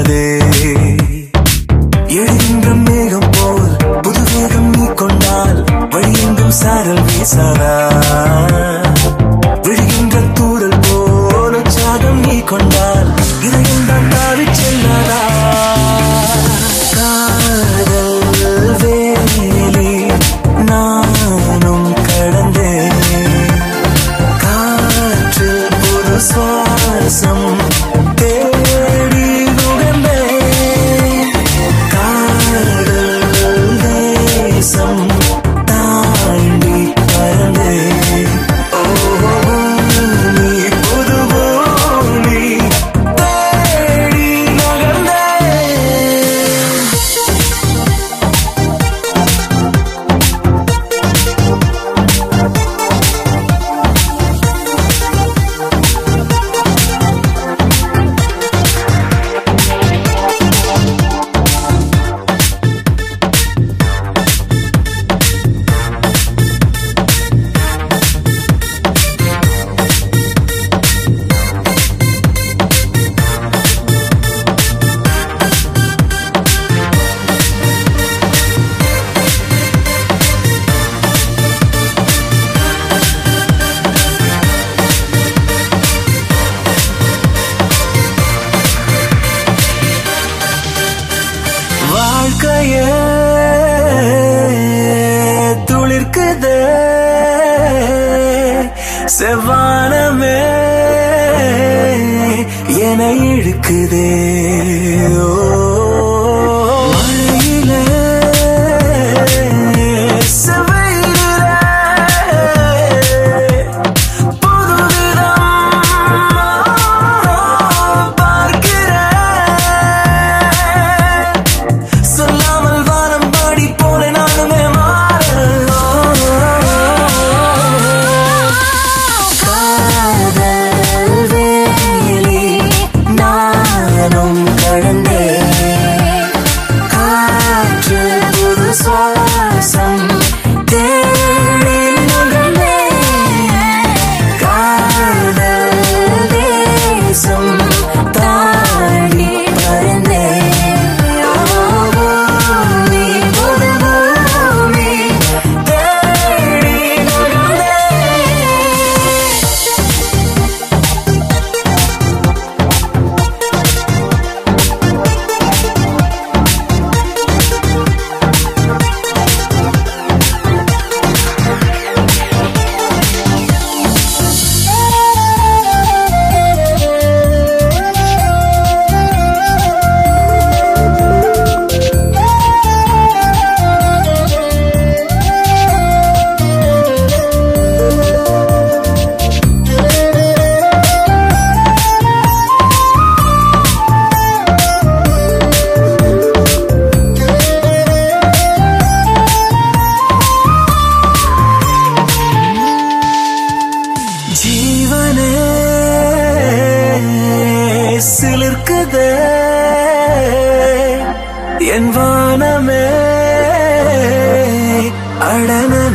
சொல்லாதே. எழுகின்ற மேகம் போல் புது வேகம் நீ கொண்டால் வழியெங்கும் சாரல் வீசாதா. விழுகின்ற தூரல் போல் உற்சாகம் நீ கொண்டால் இதயம் தான் தாவி செல்லாதா. காதல் வேலி நானும் கடந்தேன். காற்றில் புது சுவாசம் தேடி நுகர்ந்தேன். காதல் தேசம் தாண்டி பறந்தேன். நீ புது பூமி தேடி நகர்ந்தேன். வாழ்க்கையே துளிர்க்குதே செவ்வானமே என இழுக்குதே. மழையிலே செவ்வையிலே புதுவிதம் பார்க்கிறேன். சொல்லாமல் வானம் பாடி போல நானுமே மாற. காதல் வேலி நானும் கடந்தேன். காற்றில் புது சுவாசம் தேடி நுகர்ந்தேன். காதல் தேசம் தாண்டி பறந்தேன். நீ புது பூமி தேடி நுகர்ந்தேன். ஜீவனே சிலிர்க்குதே என் வானமே அடன